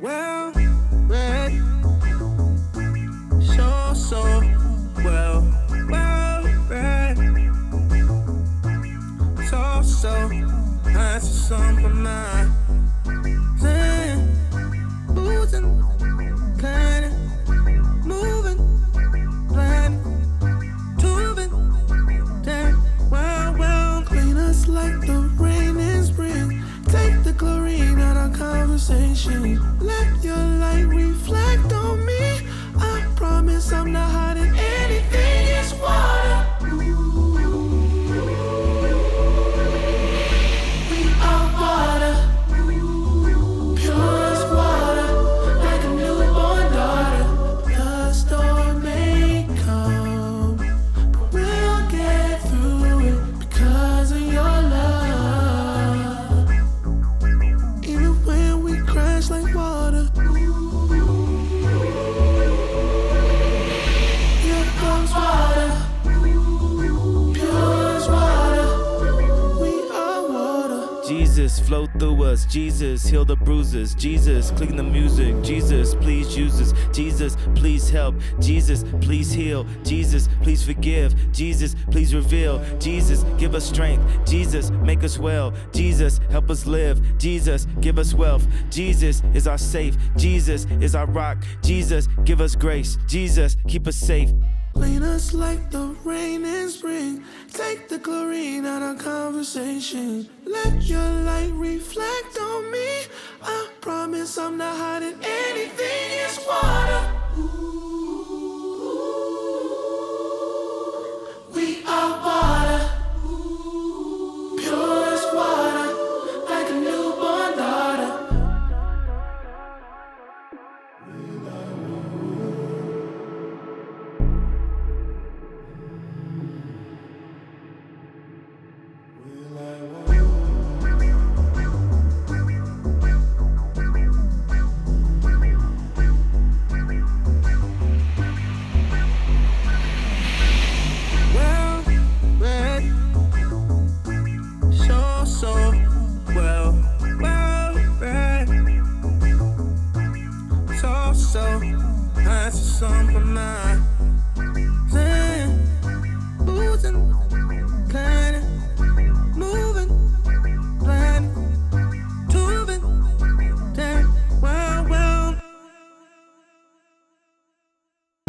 well read. So well read. So answer some of mine. Boozing, planning, moving, planning, tubing, damn, well, clean us like the rain in spring. Take the chlorine out of conversation. Let your light reflect on me. I promise I'm not hiding anything. It's water. We are water. Pure as water, like a newborn daughter. The storm may come, but we'll get through it because of your love. Even when we crash like water, here comes water. Pure as water, we are water. Jesus, flow through us. Jesus, heal the bruises. Jesus, clean the music. Jesus, please use us. Jesus, please help. Jesus, please heal. Jesus, please forgive. Jesus, please reveal. Jesus, give us strength. Jesus, make us well. Jesus, help us live. Jesus, give us wealth. Jesus is our safe. Jesus is our rock. Jesus, give us grace. Jesus, keep us safe. Clean us like the rain in spring. Take the chlorine out of conversation. Let your light reflect on me. I promise I'm not hiding anything. It's water.